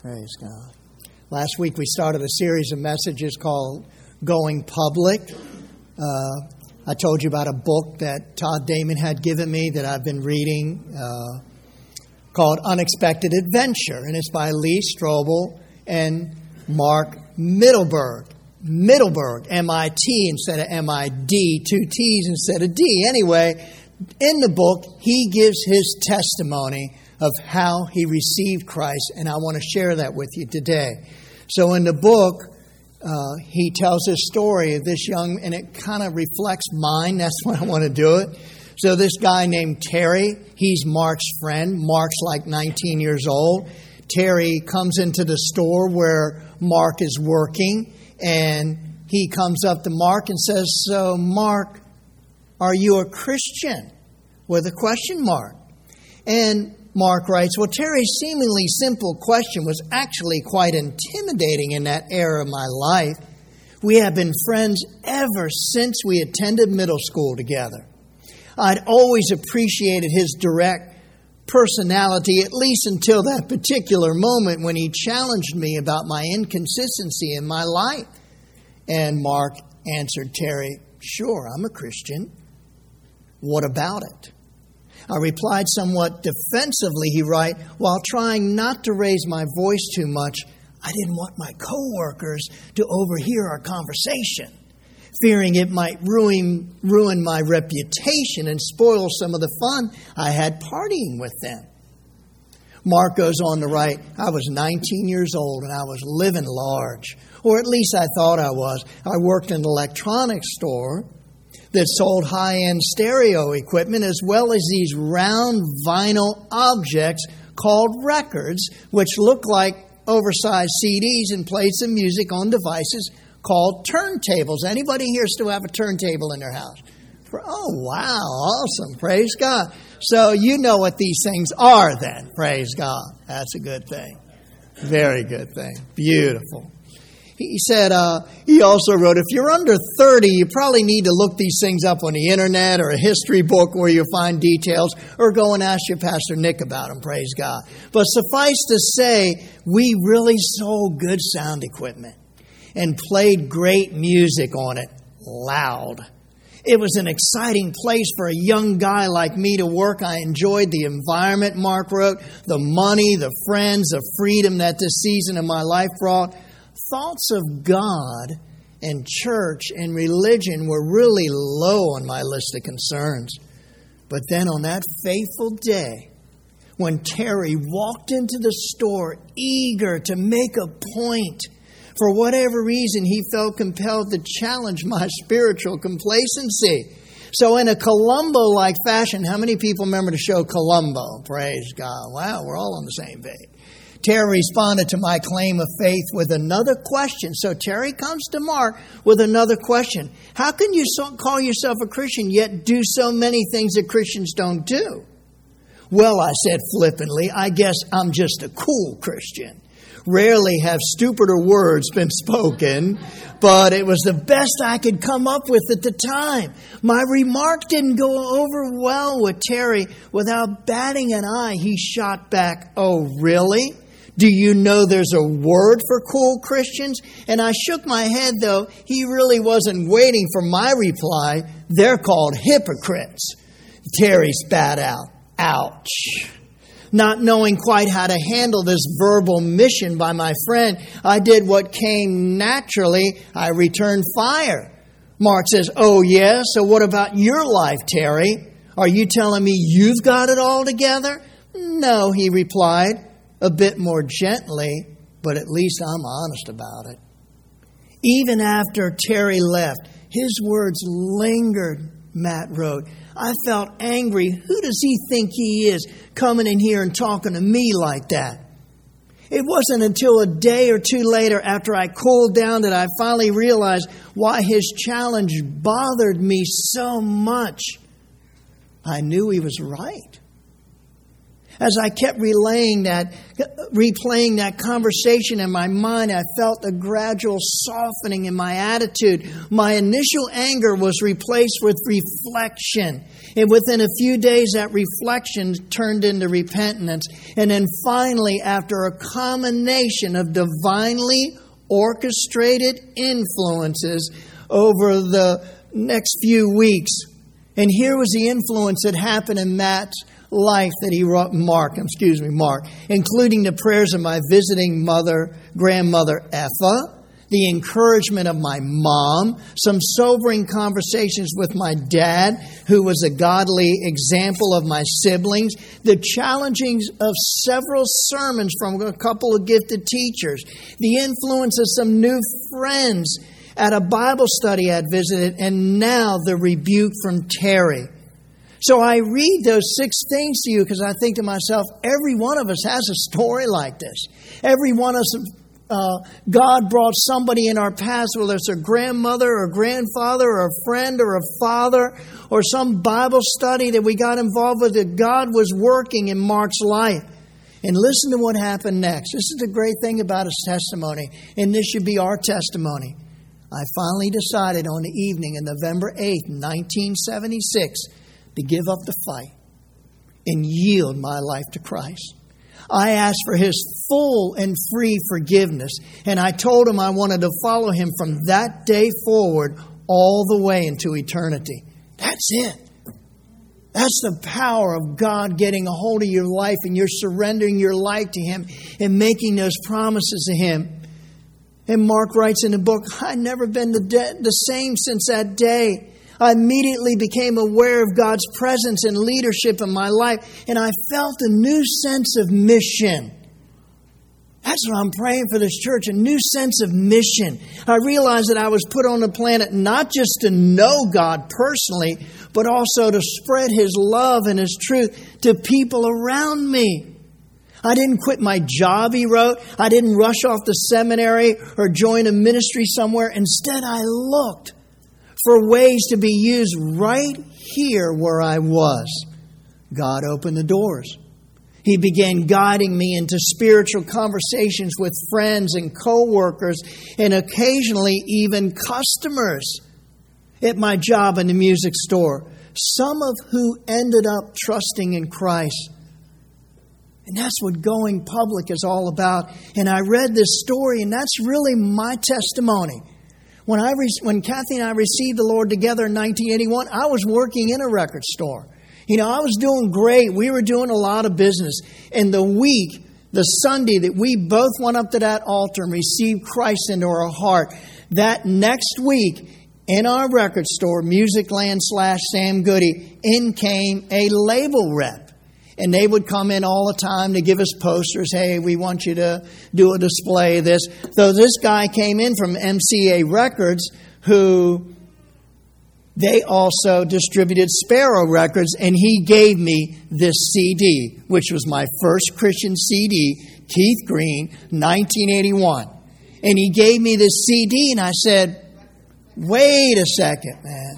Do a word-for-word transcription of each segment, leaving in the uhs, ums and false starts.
Praise God. Last week we started a series of messages called Going Public. Uh, I told you about a book that Todd Damon had given me that I've been reading uh, called Unexpected Adventure. And it's by Lee Strobel and Mark Mittelberg. Mittelberg, M I T instead of M I D, two T's instead of D. Anyway, in the book, he gives his testimony of how he received Christ, and I want to share that with you today. So in the book, uh, he tells his story of this young, and it kind of reflects mine. That's why I want to do it. So this guy named Terry, he's Mark's friend. Mark's like nineteen years old. Terry comes into the store where Mark is working, and he comes up to Mark and says, "So, Mark, are you a Christian?" With a question mark. And Mark writes, "Well, Terry's seemingly simple question was actually quite intimidating in that era of my life. We have been friends ever since we attended middle school together. I'd always appreciated his direct personality, at least until that particular moment when he challenged me about my inconsistency in my life." And Mark answered Terry, "Sure, I'm a Christian. What about it?" I replied somewhat defensively, he writes, while trying not to raise my voice too much. I didn't want my coworkers to overhear our conversation, fearing it might ruin, ruin my reputation and spoil some of the fun I had partying with them. Mark goes on to write, "I was nineteen years old and I was living large, or at least I thought I was. I worked in an electronics store that sold high-end stereo equipment as well as these round vinyl objects called records, which look like oversized C Ds and played some music on devices called turntables." Anybody here still have a turntable in their house? For, oh, wow, awesome. Praise God. So you know what these things are then. Praise God. That's a good thing. Very good thing. Beautiful. He said, uh, he also wrote, "If you're under thirty, you probably need to look these things up on the internet or a history book where you'll find details, or go and ask your Pastor Nick about them, praise God. But suffice to say, we really sold good sound equipment and played great music on it, loud. It was an exciting place for a young guy like me to work. I enjoyed the environment," Mark wrote, "the money, the friends, the freedom that this season of my life brought. Thoughts of God and church and religion were really low on my list of concerns. But then on that fateful day, when Terry walked into the store eager to make a point, for whatever reason, he felt compelled to challenge my spiritual complacency. So in a Columbo-like fashion," how many people remember the show Columbo? Praise God. Wow, we're all on the same page. "Terry responded to my claim of faith with another question." So Terry comes to Mark with another question. "How can you so call yourself a Christian yet do so many things that Christians don't do?" "Well," I said flippantly, "I guess I'm just a cool Christian. Rarely have stupider words been spoken, but it was the best I could come up with at the time." My remark didn't go over well with Terry. Without batting an eye, he shot back, "Oh, really? Do you know there's a word for cool Christians?" And I shook my head, though he really wasn't waiting for my reply. "They're called hypocrites." Terry spat out, "Ouch." Not knowing quite how to handle this verbal mission by my friend, I did what came naturally. I returned fire. Mark says, "Oh, yeah? So what about your life, Terry? Are you telling me you've got it all together?" "No," he replied, a bit more gently, "but at least I'm honest about it." Even after Terry left, his words lingered, Matt wrote. "I felt angry. Who does he think he is, coming in here and talking to me like that?" It wasn't until a day or two later, after I cooled down, that I finally realized why his challenge bothered me so much. I knew he was right. As I kept relaying that, replaying that conversation in my mind, I felt a gradual softening in my attitude. My initial anger was replaced with reflection. And within a few days, that reflection turned into repentance. And then finally, after a combination of divinely orchestrated influences over the next few weeks, and here was the influence that happened in Matt's life that he wrote, Mark, excuse me, Mark, including the prayers of my visiting mother, grandmother Effa, the encouragement of my mom, some sobering conversations with my dad, who was a godly example of my siblings, the challengings of several sermons from a couple of gifted teachers, the influence of some new friends at a Bible study I'd visited, and now the rebuke from Terry. So I read those six things to you because I think to myself, every one of us has a story like this. Every one of us, uh, God brought somebody in our past, whether it's a grandmother or grandfather or a friend or a father or some Bible study that we got involved with, that God was working in Mark's life. And listen to what happened next. This is the great thing about his testimony, and this should be our testimony. I finally decided on the evening of November eighth, nineteen seventy-six, to give up the fight and yield my life to Christ. I asked for His full and free forgiveness, and I told Him I wanted to follow Him from that day forward all the way into eternity. That's it. That's the power of God getting a hold of your life, and you're surrendering your life to Him and making those promises to Him. And Mark writes in the book, I've never been the, de- the same since that day. I immediately became aware of God's presence and leadership in my life, and I felt a new sense of mission. That's what I'm praying for this church, a new sense of mission. I realized that I was put on the planet not just to know God personally, but also to spread His love and His truth to people around me. I didn't quit my job, he wrote. I didn't rush off to seminary or join a ministry somewhere. Instead, I looked for ways to be used right here where I was. God opened the doors. He began guiding me into spiritual conversations with friends and co-workers and occasionally even customers at my job in the music store, some of who ended up trusting in Christ. And that's what going public is all about. And I read this story, and that's really my testimony. When I re- when Kathy and I received the Lord together in nineteen eighty-one, I was working in a record store. You know, I was doing great. We were doing a lot of business. And the week, the Sunday that we both went up to that altar and received Christ into our heart, that next week in our record store, Musicland slash Sam Goody, in came a label rep. And they would come in all the time to give us posters. Hey, we want you to do a display of this. So this guy came in from M C A Records, who they also distributed Sparrow Records, and he gave me this C D, which was my first Christian C D, Keith Green, nineteen eighty-one. And he gave me this C D, and I said, wait a second, man.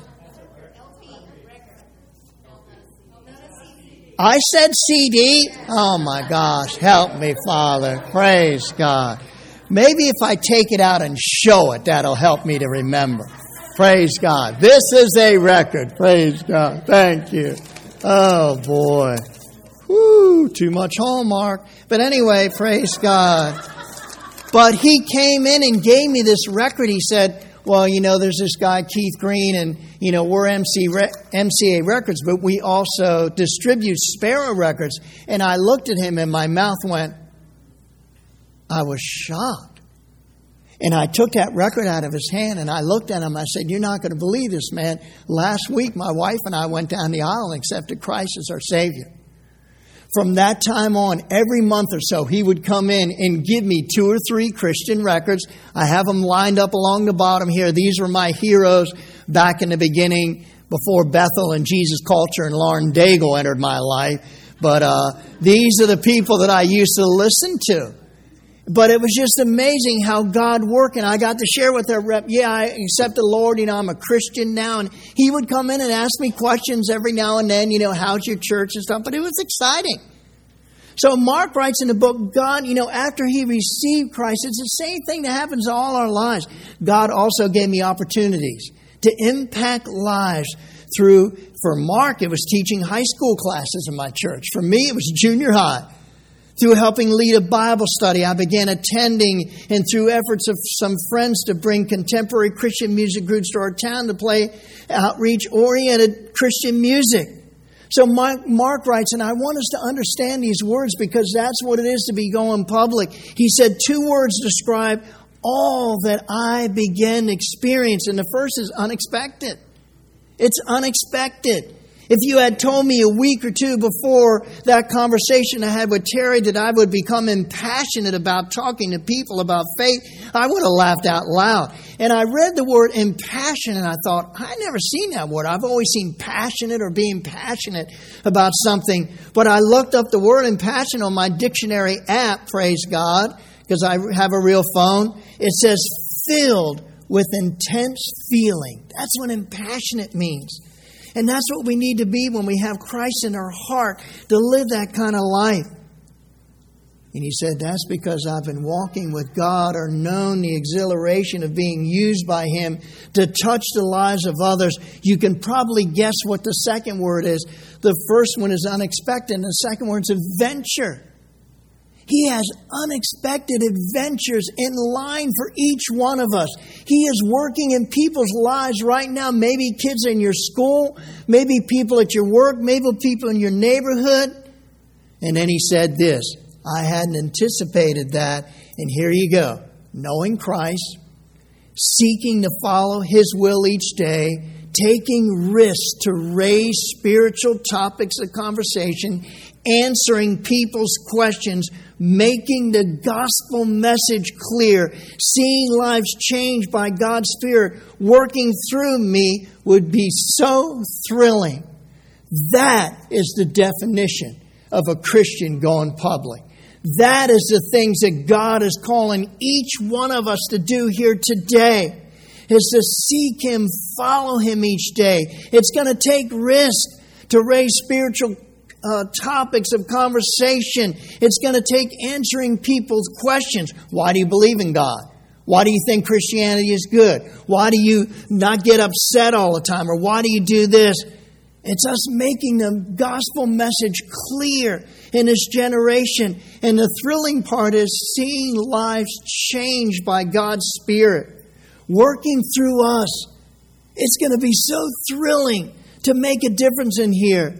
I said C D? Oh my gosh, help me, Father. Praise God. Maybe if I take it out and show it, that'll help me to remember. Praise God. This is a record. Praise God. Thank you. Oh boy. Whoo, too much Hallmark. But anyway, praise God. But he came in and gave me this record. He said, well, you know, there's this guy, Keith Green, and, you know, we're M C A Records, but we also distribute Sparrow Records. And I looked at him and my mouth went, I was shocked. And I took that record out of his hand and I looked at him. I said, you're not going to believe this, man. Last week, my wife and I went down the aisle and accepted Christ as our Savior. From that time on, every month or so, he would come in and give me two or three Christian records. I have them lined up along the bottom here. These were my heroes back in the beginning, before Bethel and Jesus Culture and Lauren Daigle entered my life. But uh, these are the people that I used to listen to. But it was just amazing how God worked. And I got to share with their rep, yeah, I accept the Lord. You know, I'm a Christian now. And he would come in and ask me questions every now and then, you know, how's your church and stuff. But it was exciting. So Mark writes in the book, God, you know, after he received Christ, it's the same thing that happens in all our lives. God also gave me opportunities to impact lives through, for Mark, it was teaching high school classes in my church. For me, it was junior high. Through helping lead a Bible study, I began attending, and through efforts of some friends to bring contemporary Christian music groups to our town to play outreach-oriented Christian music. So Mark, Mark writes, and I want us to understand these words because that's what it is to be going public. He said two words describe all that I began to experience, and the first is unexpected. It's unexpected. If you had told me a week or two before that conversation I had with Terry that I would become impassionate about talking to people about faith, I would have laughed out loud. And I read the word impassionate and I thought, I never seen that word. I've always seen passionate or being passionate about something. But I looked up the word impassionate on my dictionary app, praise God, because I have a real phone. It says filled with intense feeling. That's what impassionate means. And that's what we need to be when we have Christ in our heart, to live that kind of life. And he said, that's because I've been walking with God or known the exhilaration of being used by Him to touch the lives of others. You can probably guess what the second word is. The first one is unexpected, and the second word is adventure. He has unexpected adventures in line for each one of us. He is working in people's lives right now. Maybe kids in your school, maybe people at your work, maybe people in your neighborhood. And then he said this, I hadn't anticipated that. And here you go. Knowing Christ, seeking to follow His will each day, taking risks to raise spiritual topics of conversation, answering people's questions, making the gospel message clear, seeing lives changed by God's Spirit working through me would be so thrilling. That is the definition of a Christian going public. That is the things that God is calling each one of us to do here today, is to seek Him, follow Him each day. It's going to take risk to raise spiritual Uh, topics of conversation. It's going to take answering people's questions. Why do you believe in God? Why do you think Christianity is good? Why do you not get upset all the time? Or why do you do this? It's us making the gospel message clear in this generation. And the thrilling part is seeing lives changed by God's Spirit working through us. It's going to be so thrilling to make a difference in here.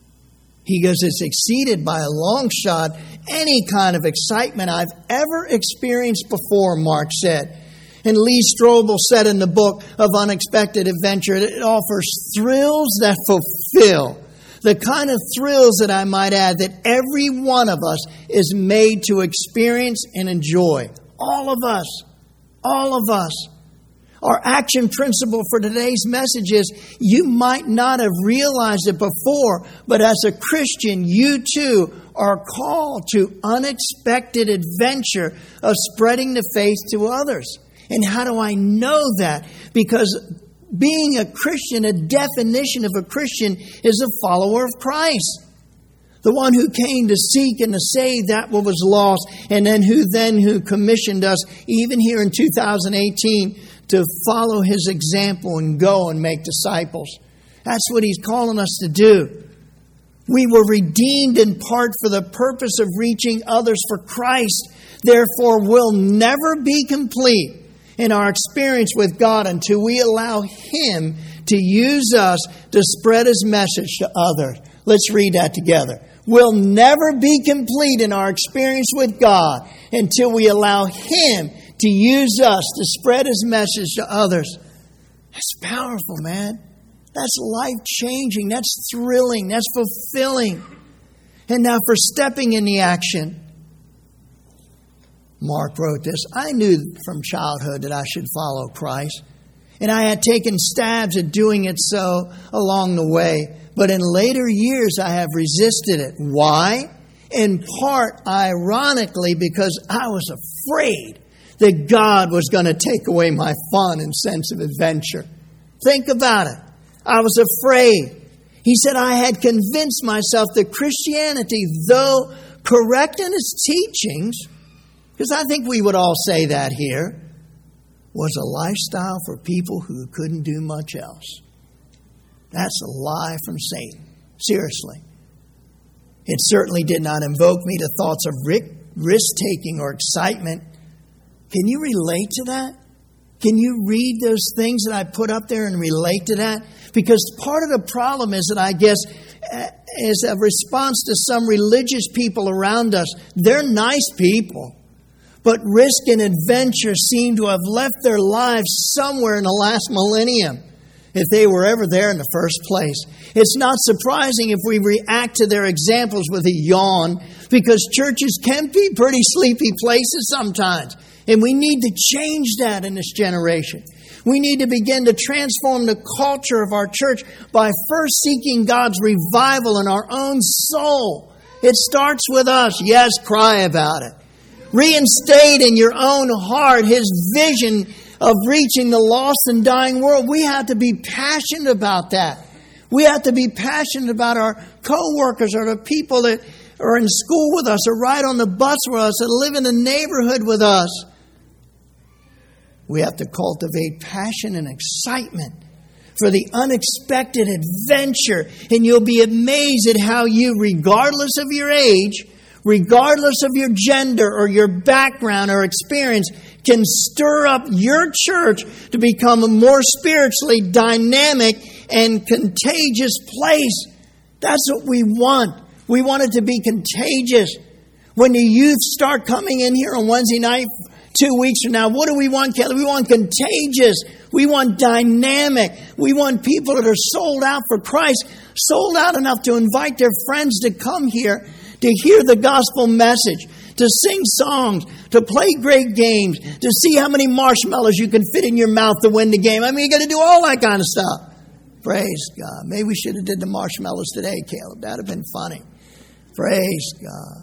He goes, it's exceeded by a long shot any kind of excitement I've ever experienced before, Mark said. And Lee Strobel said in the book of Unexpected Adventure, it offers thrills that fulfill. The kind of thrills that I might add that every one of us is made to experience and enjoy. All of us. All of us. Our action principle for today's message is you might not have realized it before, but as a Christian, you too are called to unexpected adventure of spreading the faith to others. And how do I know that? Because being a Christian, a definition of a Christian is a follower of Christ. The one who came to seek and to save that what was lost, and then who then who commissioned us, even here in two thousand eighteen, to follow His example and go and make disciples. That's what He's calling us to do. We were redeemed in part for the purpose of reaching others for Christ. Therefore, we'll never be complete in our experience with God until we allow Him to use us to spread His message to others. Let's read that together. We'll never be complete in our experience with God until we allow Him to use us to spread His message to others. That's powerful, man. That's life-changing. That's thrilling. That's fulfilling. And now for stepping in the action. Mark wrote this. I knew from childhood that I should follow Christ. And I had taken stabs at doing it so along the way. But in later years, I have resisted it. Why? In part, ironically, because I was afraid that God was going to take away my fun and sense of adventure. Think about it. I was afraid. He said I had convinced myself that Christianity, though correct in its teachings, because I think we would all say that here, was a lifestyle for people who couldn't do much else. That's a lie from Satan. Seriously. It certainly did not invoke me to thoughts of risk-taking or excitement. Can you relate to that? Can you read those things that I put up there and relate to that? Because part of the problem is that I guess as a response to some religious people around us, they're nice people. But risk and adventure seem to have left their lives somewhere in the last millennium, if they were ever there in the first place. It's not surprising if we react to their examples with a yawn, because churches can be pretty sleepy places sometimes. And we need to change that in this generation. We need to begin to transform the culture of our church by first seeking God's revival in our own soul. It starts with us. Yes, cry about it. Reinstate in your own heart His vision of reaching the lost and dying world. We have to be passionate about that. We have to be passionate about our co-workers or the people that are in school with us or ride on the bus with us and live in the neighborhood with us. We have to cultivate passion and excitement for the unexpected adventure. And you'll be amazed at how you, regardless of your age, regardless of your gender or your background or experience, can stir up your church to become a more spiritually dynamic and contagious place. That's what we want. We want it to be contagious. When the youth start coming in here on Wednesday night, two weeks from now, what do we want, Kelly? We want contagious. We want dynamic. We want people that are sold out for Christ, sold out enough to invite their friends to come here to hear the gospel message, to sing songs, to play great games, to see how many marshmallows you can fit in your mouth to win the game. I mean, you got to do all that kind of stuff. Praise God. Maybe we should have did the marshmallows today, Caleb. That would have been funny. Praise God.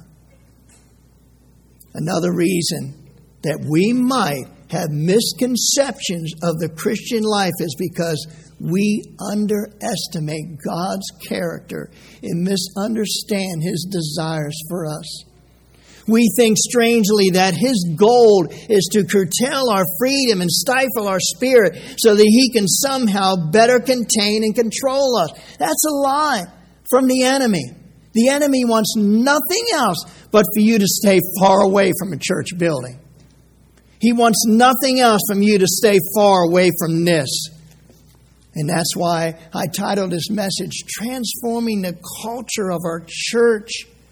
Another reason that we might have misconceptions of the Christian life is because we underestimate God's character and misunderstand His desires for us. We think strangely that His goal is to curtail our freedom and stifle our spirit so that He can somehow better contain and control us. That's a lie from the enemy. The enemy wants nothing else but for you to stay far away from a church building. He wants nothing else from you to stay far away from this. And that's why I titled this message, Transforming the Culture of Our Church.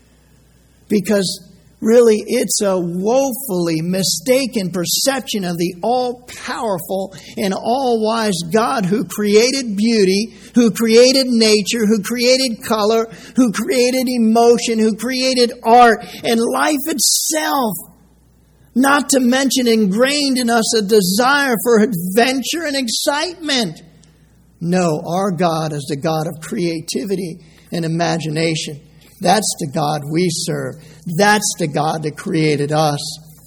Because really it's a woefully mistaken perception of the all-powerful and all-wise God who created beauty, who created nature, who created color, who created emotion, who created art and life itself. Not to mention ingrained in us a desire for adventure and excitement. No, our God is the God of creativity and imagination. That's the God we serve. That's the God that created us.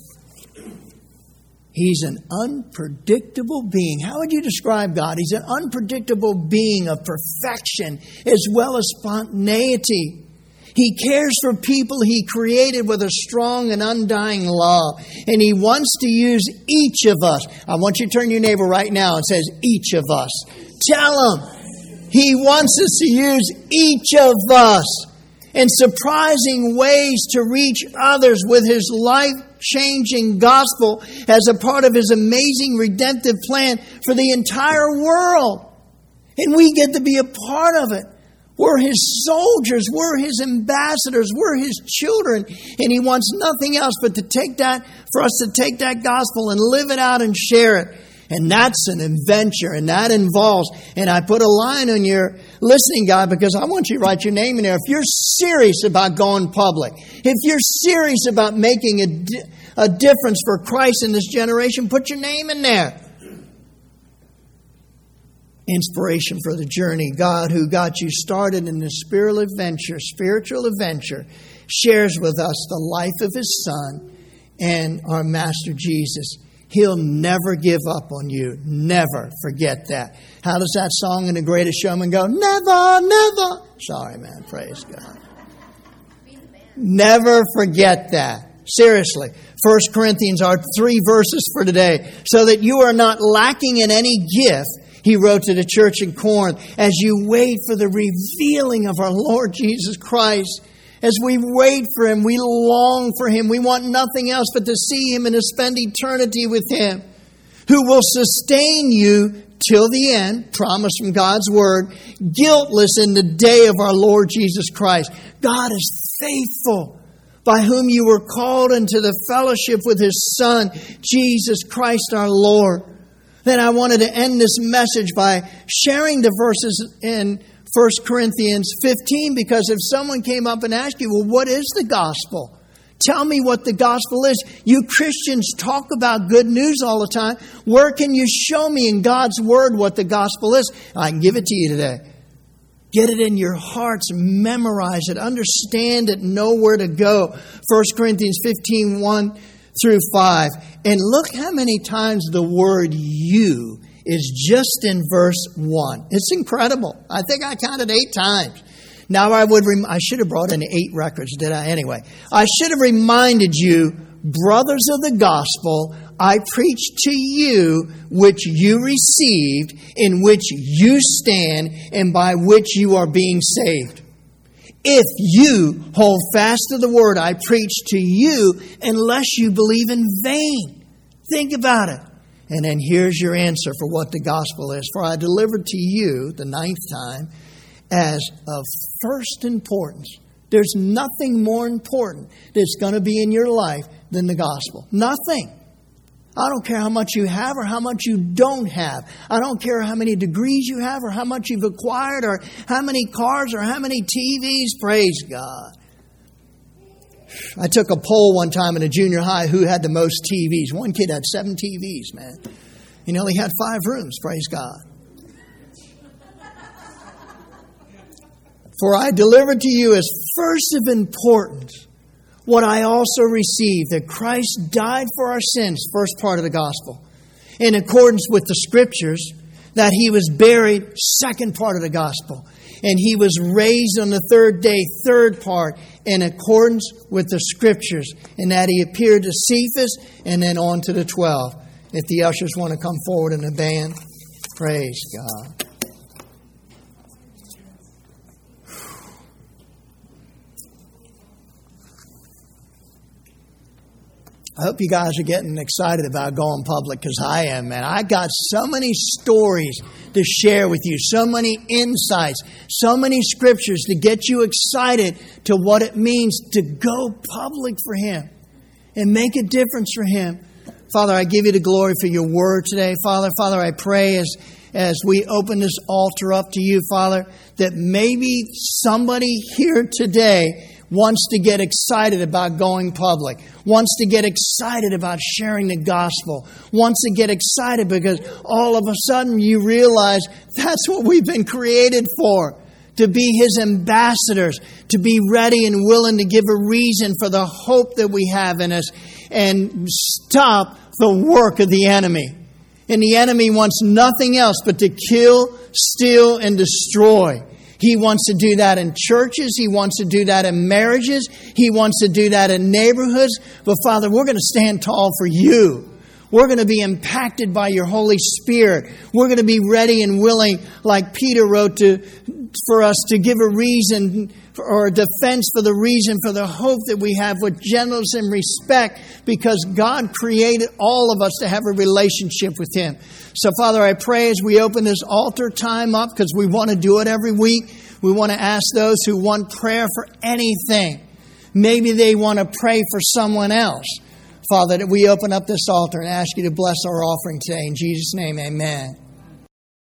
He's an unpredictable being. How would you describe God? He's an unpredictable being of perfection as well as spontaneity. He cares for people He created with a strong and undying love. And He wants to use each of us. I want you to turn to your neighbor right now and says, each of us. Tell him He wants us to use each of us in surprising ways to reach others with His life-changing gospel as a part of His amazing redemptive plan for the entire world. And we get to be a part of it. We're His soldiers. We're His ambassadors. We're His children. And He wants nothing else but to take that, for us to take that gospel and live it out and share it. And that's an adventure. And that involves, and I put a line on your listening guide because I want you to write your name in there. If you're serious about going public, if you're serious about making a, a difference for Christ in this generation, put your name in there. Inspiration for the journey. God, who got you started in this spiritual adventure, spiritual adventure, shares with us the life of His Son and our Master Jesus. He'll never give up on you. Never forget that. How does that song in The Greatest Showman go? Never, never. Sorry, man. Praise God. Never forget that. Seriously. First Corinthians are three verses for today. So that you are not lacking in any gift, he wrote to the church in Corinth, as you wait for the revealing of our Lord Jesus Christ. As we wait for Him, we long for Him. We want nothing else but to see Him and to spend eternity with Him, who will sustain you till the end, promise from God's Word, guiltless in the day of our Lord Jesus Christ. God is faithful, by whom you were called into the fellowship with His Son, Jesus Christ our Lord. Then I wanted to end this message by sharing the verses in First Corinthians fifteen, because if someone came up and asked you, well, what is the gospel? Tell me what the gospel is. You Christians talk about good news all the time. Where can you show me in God's Word what the gospel is? I can give it to you today. Get it in your hearts. Memorize it. Understand it. Know where to go. First Corinthians fifteen, one through five. And look how many times the word you is just in verse one. It's incredible. I think I counted eight times. Now I would, rem- I should have brought in eight records, did I? Anyway, I should have reminded you, brothers of the gospel, I preached to you which you received, in which you stand, and by which you are being saved. If you hold fast to the word I preached to you, unless you believe in vain. Think about it. And then here's your answer for what the gospel is. For I delivered to you, the ninth time, as of first importance. There's nothing more important that's going to be in your life than the gospel. Nothing. I don't care how much you have or how much you don't have. I don't care how many degrees you have or how much you've acquired or how many cars or how many T Vs. Praise God. I took a poll one time in a junior high who had the most T Vs. One kid had seven T Vs, man. And he only had five rooms. Praise God. For I delivered to you as first of importance what I also received, that Christ died for our sins, first part of the gospel, in accordance with the Scriptures, that He was buried, second part of the gospel, and He was raised on the third day, third part, in accordance with the Scriptures, and that He appeared to Cephas and then on to the twelve. If the ushers want to come forward in the band, praise God. I hope you guys are getting excited about going public, because I am, man. I got so many stories to share with you, so many insights, so many scriptures to get you excited to what it means to go public for Him and make a difference for Him. Father, I give you the glory for your word today. Father, Father, I pray as, as we open this altar up to you, Father, that maybe somebody here today wants to get excited about going public, wants to get excited about sharing the gospel, wants to get excited because all of a sudden you realize that's what we've been created for, to be His ambassadors, to be ready and willing to give a reason for the hope that we have in us and stop the work of the enemy. And the enemy wants nothing else but to kill, steal, and destroy. He wants to do that in churches. He wants to do that in marriages. He wants to do that in neighborhoods. But Father, we're going to stand tall for you. We're going to be impacted by your Holy Spirit. We're going to be ready and willing, like Peter wrote, to for us to give a reason or a defense for the reason for the hope that we have with gentleness and respect, because God created all of us to have a relationship with Him. So, Father, I pray as we open this altar time up, because we want to do it every week, we want to ask those who want prayer for anything. Maybe they want to pray for someone else. Father, that we open up this altar and ask you to bless our offering today. In Jesus' name, amen.